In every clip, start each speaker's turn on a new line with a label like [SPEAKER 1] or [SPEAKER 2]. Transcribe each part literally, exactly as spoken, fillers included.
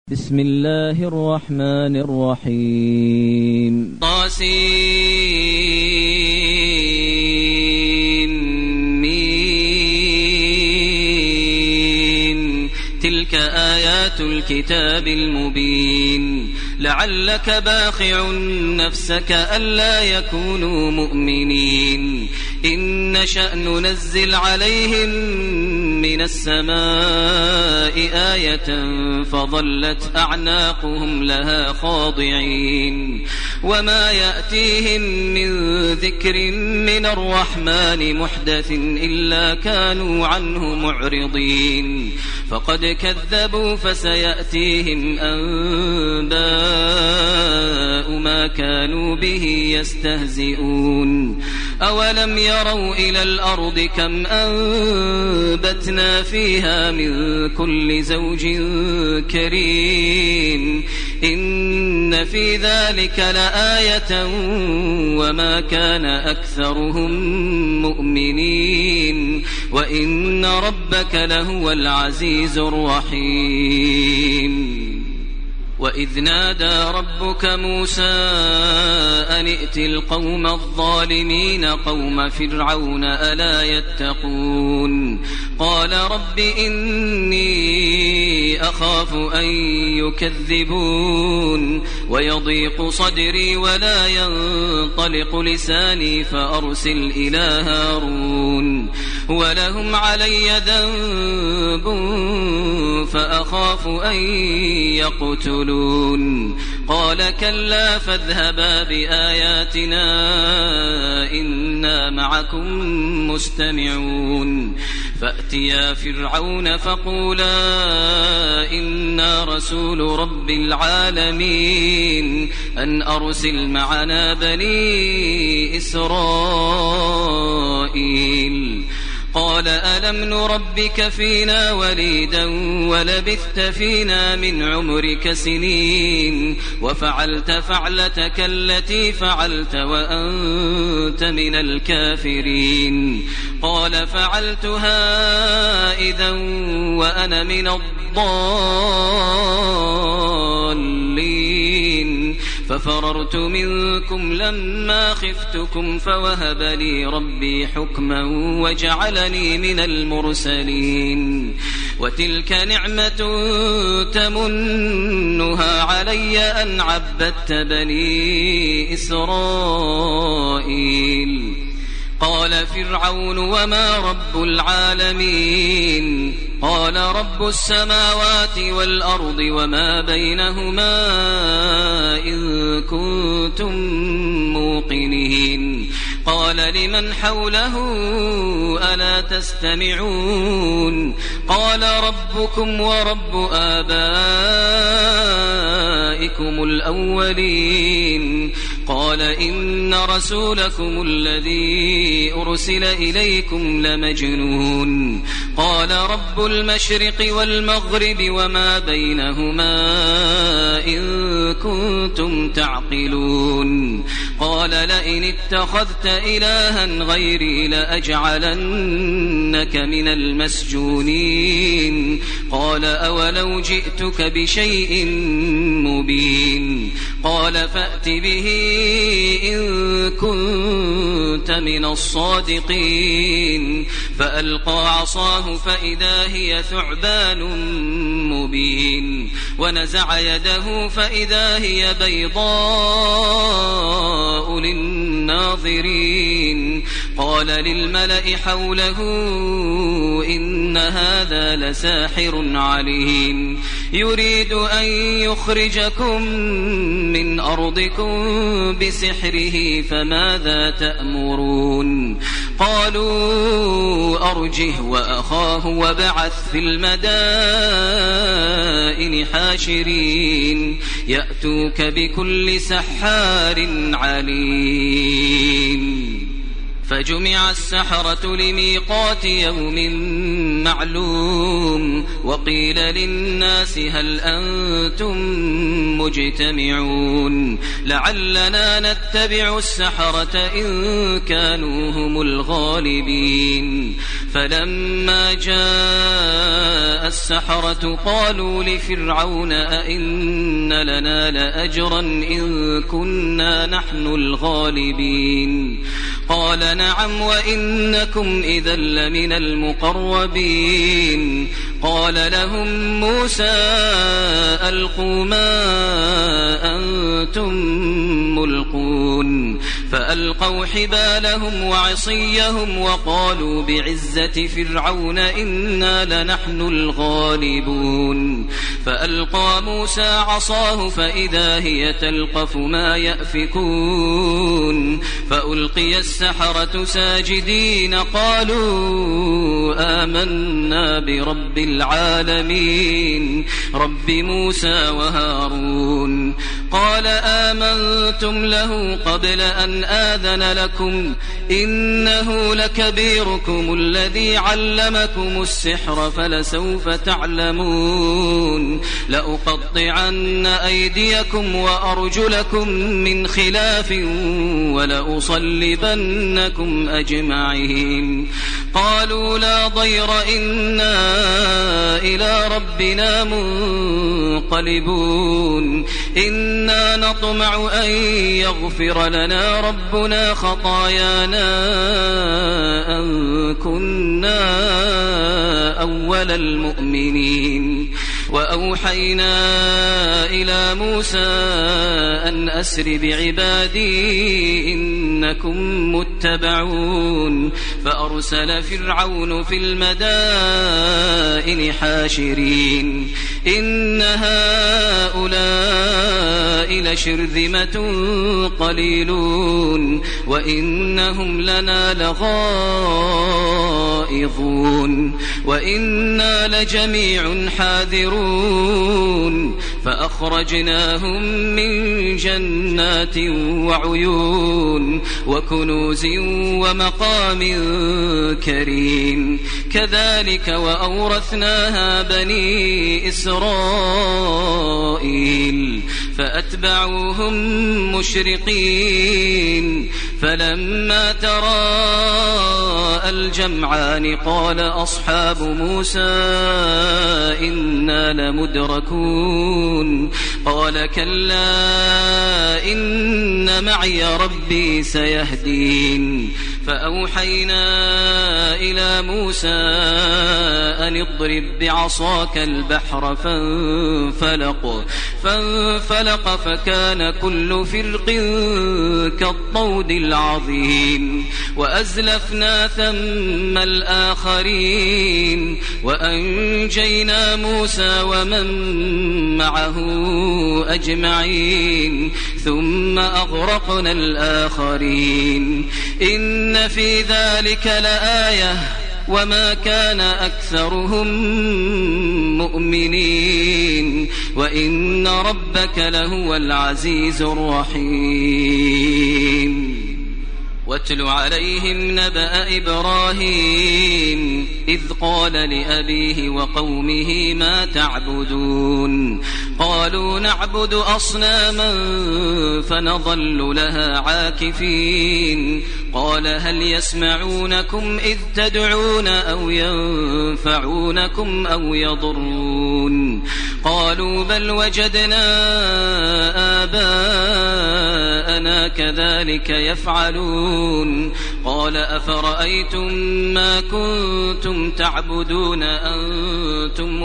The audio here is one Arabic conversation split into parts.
[SPEAKER 1] بسم الله الرحمن الرحيم. طاسين تلك آيات الكتاب المبين لعلك باخع نفسك ألا يكونوا مؤمنين إن نشأ ننزل عليهم من السماء آية فظلت أعناقهم لها خاضعين وما يأتيهم من ذكر من الرحمن محدث إلا كانوا عنه معرضين فقد كذبوا فسيأتيهم أنباء ما كانوا به يستهزئون أولم يروا إلى الأرض كم أنبتنا فيها من كل زوج كريم إن في ذلك لآية وما كان أكثرهم مؤمنين وإن ربك لهو العزيز الرحيم. وإذ نادى ربك موسى أن ائت القوم الظالمين قوم فرعون ألا يتقون قال رب إني أخاف أن يكذبون ويضيق صدري ولا ينطلق لساني فأرسل إلى هارون ولهم علي ذنب فأخاف أن يقتلون قال كلا فاذهبا بآياتنا إنا معكم مستمعون فأتيا فرعون فقولا إنا رسول رب العالمين أن أرسل معنا بني إسرائيل قال ألم نربك فينا وليدا ولبثت فينا من عمرك سنين وفعلت فعلتك التي فعلت وأنت من الكافرين قال فعلتها إذا وأنا من الضالين ففررت منكم لما خفتكم فوهب لي ربي حكما وجعلني من المرسلين وتلك نعمة تمنها علي أن عبدت بني إسرائيل قال فرعون وما رب العالمين قال رب السماوات والأرض وما بينهما إن كنتم موقنين قال لمن حوله ألا تستمعون قال ربكم ورب آبائكم الأولين قال إن رسولكم الذي أرسل إليكم لمجنون قال رب المشرق والمغرب وما بينهما إن كنتم تعقلون قال لئن اتخذت إلها غيري لأجعلنك من المسجونين قال أولو جئتك بشيء مبين قال فأت به إن كنت من الصادقين فألقى عصاه فإذا هي ثعبان مبين ونزع يده فإذا هي بيضاء للناظرين قال للملأ حوله إن هذا لساحر عليم يريد أن يخرجكم من أرضكم بسحره فماذا تأمرون قالوا أرجه وأخاه وابعث في المدائن حاشرين يأتوك بكل سحار عليم فجمع السحرة لميقات يوم معلوم وقيل للناس هل أنتم مجتمعون لعلنا نتبع السحرة إن كانوا هم الغالبين فلما جاء السحرة قالوا لفرعون أئن لنا لأجرا إن كنا نحن الغالبين قال نعم وإنكم إذا لمن المقربين قال لهم موسى ألقوا ما أنتم ملقون فألقوا حبالهم وعصيهم وقالوا بعزة فرعون إنا لنحن الغالبون فألقى موسى عصاه فإذا هي تلقف ما يأفكون فألقي السحرة ساجدين قالوا آمنا برب العالمين رب موسى وهارون قال آمنتم له قبل أن آذن لكم إنه لكبيركم الذي علمكم السحر فلسوف تعلمون لأقطعن أيديكم وأرجلكم من خلاف ولأصلبنكم أجمعين قالوا لا ضير إنا إلى ربنا منقلبون إنا نطمع أن يغفر لنا ربنا خطايانا أن كنا أول المؤمنين وأوحينا إلى موسى أن أسر بعبادي إنكم متبعون فأرسل فرعون في المدائن حاشرين إن هؤلاء لشرذمة قليلون وإنهم لنا لغائظون وإنا لجميع حاذرون فأخرجناهم من جنات وعيون وكنوز ومقام كريم كذلك وأورثناها بني إسرائيل فأتبعوهم مشرقين فلما تراءى الجمعان قال أصحاب موسى إنا لمدركون قال كلا إن معي ربي سيهدين فأوحينا إلى موسى أن اضرب بعصاك البحر فانفلق فانفلق فكان كل فرق كالطود العظيم وأزلفنا ثم الآخرين وأنجينا موسى ومن معه أجمعين ثم أغرقنا الآخرين إن في ذلك لآية وما كان أكثرهم مؤمنين وإن ربك لهو العزيز الرحيم واتل عليهم نبأ إبراهيم إذ قال لأبيه وقومه ما تعبدون قالوا نعبد أصناما فنظل لها عاكفين قال هل يسمعونكم إذ تدعون أو ينفعونكم أو يضرون قالوا بل وجدنا آباءنا كذلك يفعلون قال أفرأيتم ما كنتم تعبدون أنتم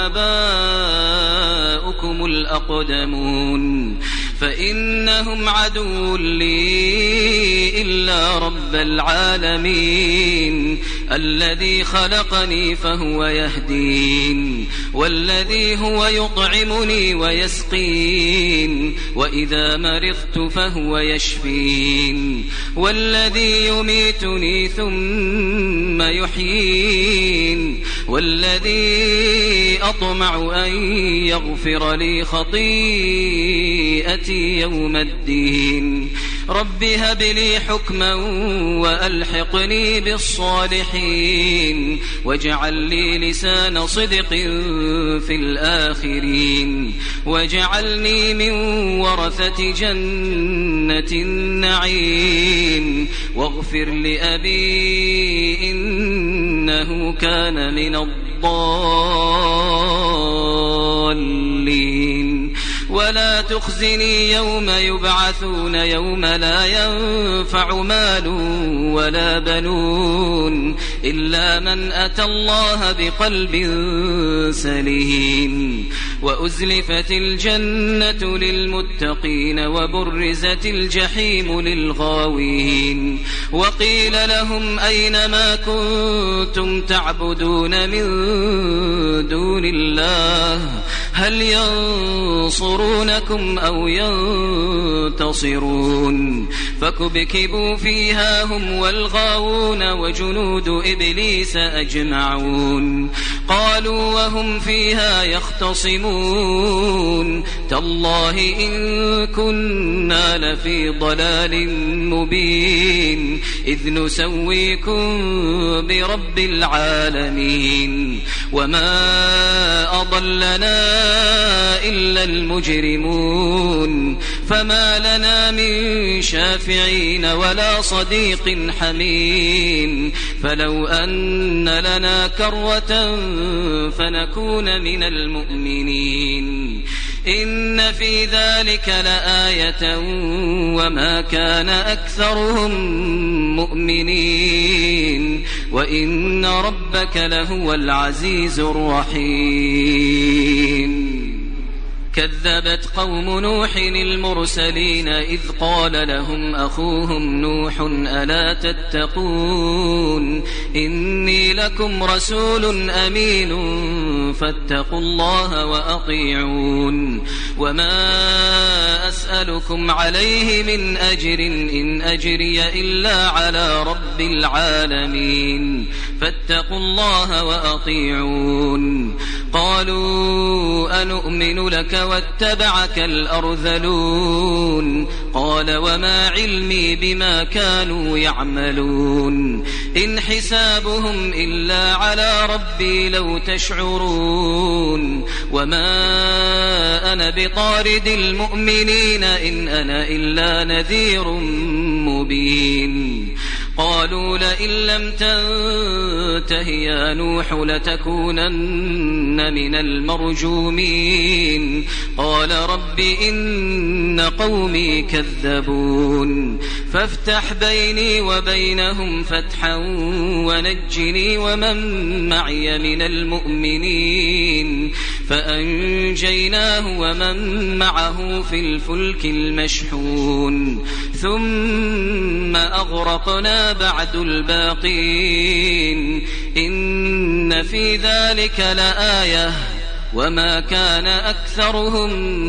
[SPEAKER 1] وآباؤكم الأقدمون فإنهم عدو لي إلا رب العالمين الذي خلقني فهو يهدين والذي هو يطعمني ويسقين وإذا مرضت فهو يشفين والذي يميتني ثم يحيين والذي أطمع أن يغفر لي خطيئتي يوم الدين رب هب لي حكما وألحقني بالصالحين واجعل لي لسان صدق في الآخرين واجعلني من ورثة جنة النعيم واغفر واغفر لأبي إنه كان من الضالين ولا تخزني يوم يبعثون يوم لا ينفع مال ولا بنون إلا من أتى الله بقلب سليم وأزلفت الجنة للمتقين وبرزت الجحيم للغاوين وقيل لهم أين ما كنتم تعبدون من دون الله هل ينصرونكم أو ينتصرون فكبكبوا فيها هم والغاوون وجنود إبليس أجمعون قالوا وهم فيها يختصمون تالله إن كنا لفي ضلال مبين إذ نسويكم برب العالمين وما أضلنا إلا المجرمون فما لنا من شافعين ولا صديق حميم فلو أن لنا كرة فنكون من المؤمنين إن في ذلك لآية وما كان أكثرهم مؤمنين وإن ربك لهو العزيز الرحيم كذبت قوم نوح المرسلين إذ قال لهم أخوهم نوح ألا تتقون إني لكم رسول أمين فاتقوا الله وأطيعون وما أسألكم عليه من أجر إن أجري إلا على رب العالمين فاتقوا الله وأطيعون قالوا أنؤمن لك واتبعك الأرذلون قال وما علمي بما كانوا يعملون إن حسابهم إلا على ربي لو تشعرون وما أنا بطارد المؤمنين إن أنا إلا نذير مبين قالوا لئن لم تنته يا نوح لتكونن من المرجومين قال رب إن قومي كذبون فافتح بيني وبينهم فتحا ونجني ومن معي من المؤمنين فأنجيناه ومن معه في الفلك المشحون ثم أغرقنا بعد الباقين إن في ذلك لآية وما كان أكثرهم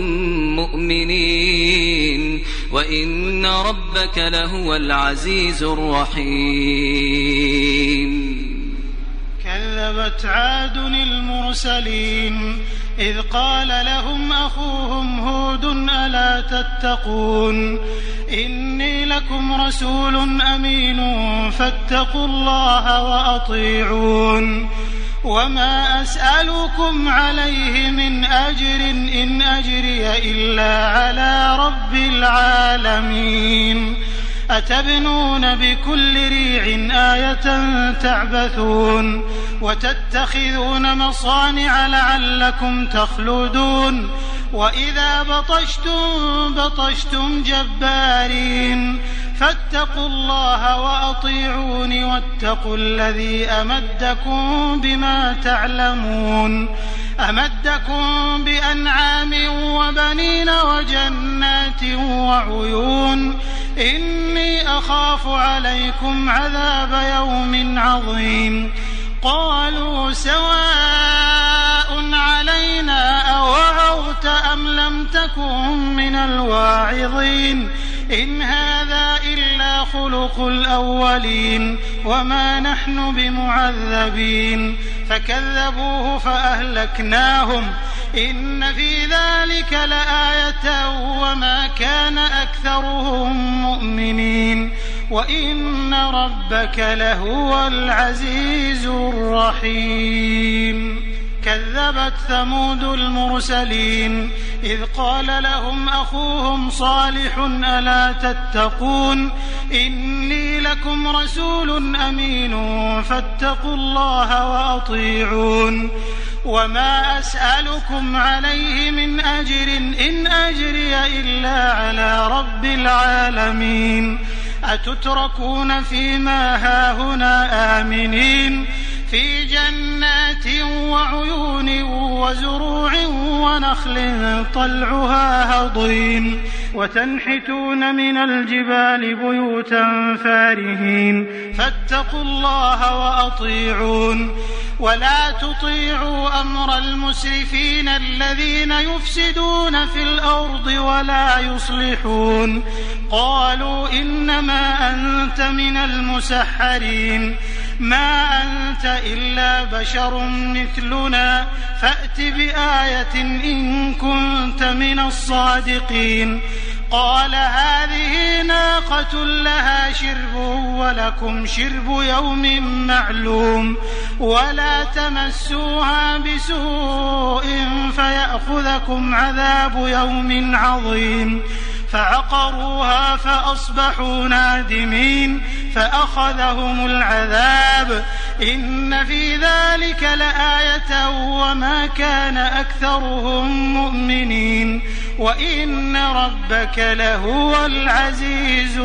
[SPEAKER 1] مؤمنين وإن ربك لهو العزيز الرحيم
[SPEAKER 2] كذبت عاد المرسلين إذ قال لهم أخوهم هود ألا تتقون إني لكم رسول أمين فاتقوا الله وأطيعون وما أسألكم عليه من أجر إن أجري إلا على رب العالمين أتبنون بكل ريع آية تعبثون وتتخذون مصانع لعلكم تخلدون وإذا بطشتم بطشتم جبارين فاتقوا الله وأطيعون واتقوا الذي أمدكم بما تعلمون أمدكم بأنعام وبنين وجنات وعيون إني أخاف عليكم عذاب يوم عظيم قالوا سواء علينا أوعظت أم لم تكن من الواعظين إن هذا إلا خلق الأولين وما نحن بمعذبين فكذبوه فأهلكناهم إن في ذلك لآية وما كان أكثرهم مؤمنين وإن ربك لهو العزيز الرحيم كذبت ثمود المرسلين إذ قال لهم أخوهم صالح ألا تتقون إني لكم رسول أمين فاتقوا الله وأطيعون وما أسألكم عليه من أجر إن أجري إلا على رب العالمين أتتركون فيما هاهنا آمنين في جنات وعيون وزروع ونخل طلعها هضيم وتنحتون من الجبال بيوتا فارهين فاتقوا الله وأطيعون ولا تطيعوا أمر المسرفين الذين يفسدون في الأرض ولا يصلحون قالوا إنما أنت من المسحرين ما أنت إلا بشر مثلنا فأت بآية إن كنت من الصادقين قال هذه ناقة لها شرب ولكم شرب يوم معلوم ولا تمسوها بسوء فيأخذكم عذاب يوم عظيم فعقروها فأصبحوا نادمين فأخذهم العذاب إن في ذلك لآية وما كان أكثرهم مؤمنين وإن ربك لهو العزيز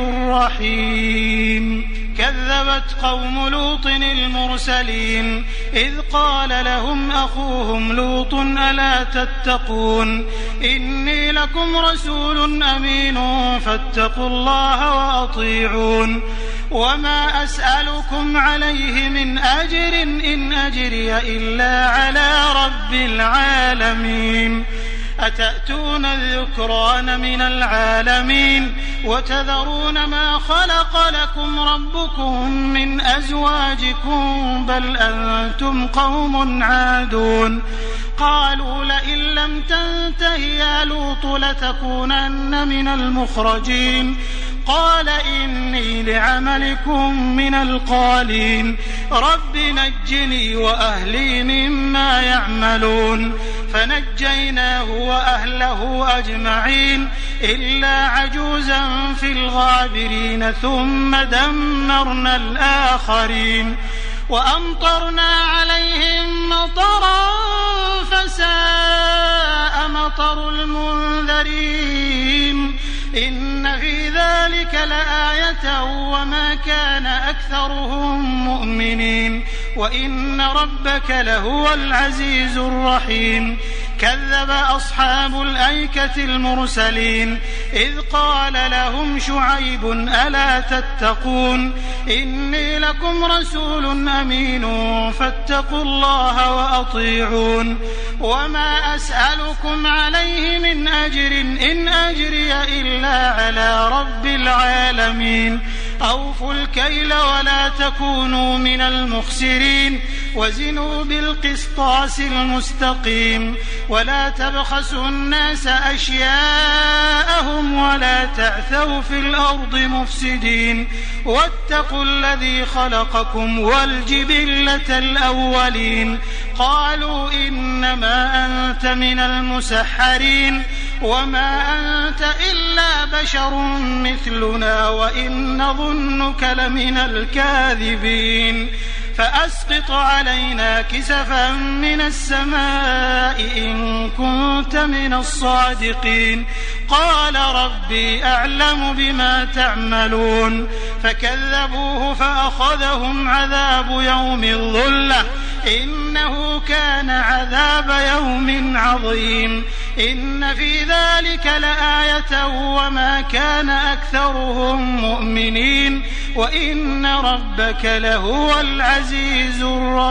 [SPEAKER 2] الرحيم كذبت قوم لوط المرسلين إذ قال لهم أخوهم لوط ألا تتقون إني لكم رسول أمين فاتقوا الله وأطيعون وما أسألكم عليه من أجر إن أجري إلا على رب العالمين أتأتون الذكران من العالمين وتذرون ما خلق لكم ربكم من أزواجكم بل أنتم قوم عادون قالوا لئن لم تنته يا لوط لتكونن من المخرجين قال إني لعملكم من القالين رب نجني وأهلي مما يعملون فنجيناه وأهله أجمعين إلا عجوزا في الغابرين ثم دمرنا الآخرين وأمطرنا عليهم مطرا فساء مطر المنذرين إن في ذلك لآية وما كان أكثرهم مؤمنين وإن ربك لهو العزيز الرحيم كذب أصحاب الأيكة المرسلين إذ قال لهم شعيب ألا تتقون إني لكم رسول أمين فاتقوا الله وأطيعون وما أسألكم عليه من أجر إن أجري إلا على رب العالمين أوفوا الكيل ولا تكونوا من المخسرين وزنوا بالقسطاس المستقيم ولا تبخسوا الناس أشياءهم ولا تعثوا في الأرض مفسدين واتقوا الذي خلقكم والجبلة الأولين قالوا إنما أنت من المسحرين وما أنت إلا بشر مثلنا وإن نظنك لمن الكاذبين فأسقط علينا كسفا من السماء إن كنت من الصادقين قال ربي أعلم بما تعملون فكذبوه فأخذهم عذاب يوم الظلة إنه كان عذاب يوم عظيم إن في ذلك لآية وما كان أكثرهم مؤمنين وإن ربك لهو العزيز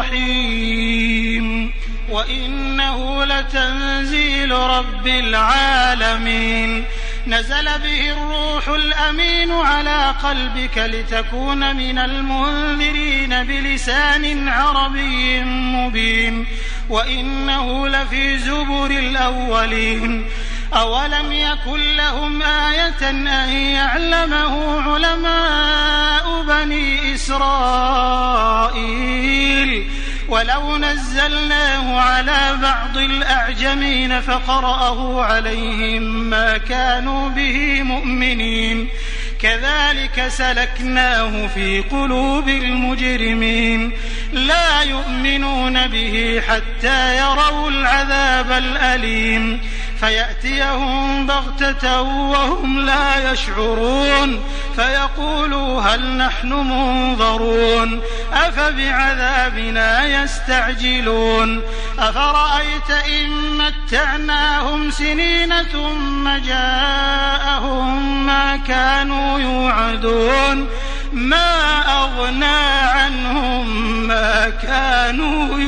[SPEAKER 2] الرحيم وإنه لتنزيل رب العالمين نزل به الروح الأمين على قلبك لتكون من المنذرين بلسان عربي مبين وإنه لفي زبر الأولين أولم يكن لهم آية أن يعلمه علماء بني إسرائيل ولو نزلناه على بعض الأعجمين فقرأه عليهم ما كانوا به مؤمنين كذلك سلكناه في قلوب المجرمين لا يؤمنون به حتى يروا العذاب الأليم فيأتيهم بغتة وهم لا يشعرون فيقولوا هل نحن منظرون أفبعذابنا يستعجلون أفرأيت إن متعناهم سنين ثم جاءهم ما كانوا يوعدون ما أغنى عنهم ما كانوا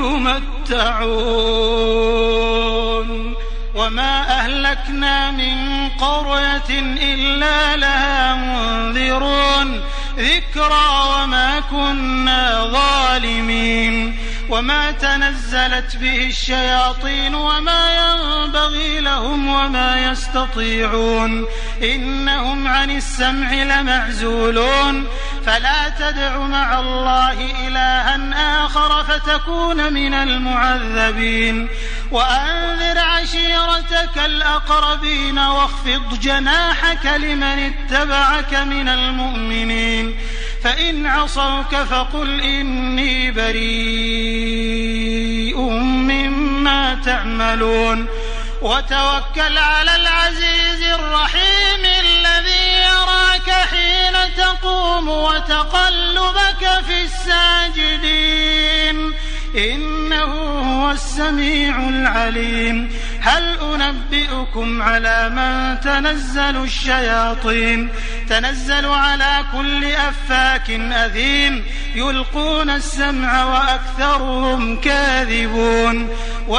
[SPEAKER 2] يمتعون وما أهلكنا من قرية إلا لها منذرون ذكرى وما كنا ظالمين وما تنزلت به الشياطين وما ينبغي لهم وما يستطيعون إنهم عن السمع لمعزولون فلا تدع مع الله إلها آخر فتكون من المعذبين وأنذر عشيرتك الأقربين واخفض جناحك لمن اتبعك من المؤمنين فإن عصوك فقل إني بريء مما تعملون وتوكل على العزيز الرحيم الذي يراك حين تقوم وتقلبك في الساجدين إنه هو السميع العليم هل أنبئكم على من تنزل الشياطين تنزل على كل أفاك أثيم يلقون السمع وأكثرهم كاذبون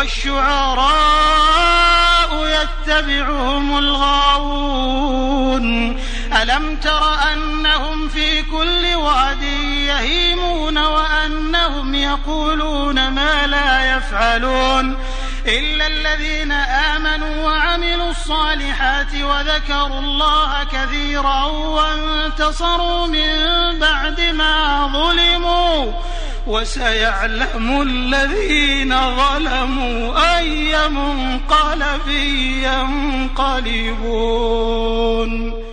[SPEAKER 2] والشعراء يتبعهم الغاوون ألم تر أنهم في كل واد يهيمون وأنهم يقولون ما لا يفعلون إلا الذين آمنوا وعملوا الصالحات وذكروا الله كثيرا وانتصروا من بعد ما ظلموا وسيعلم الذين ظلموا أي منقلب ينقلبون.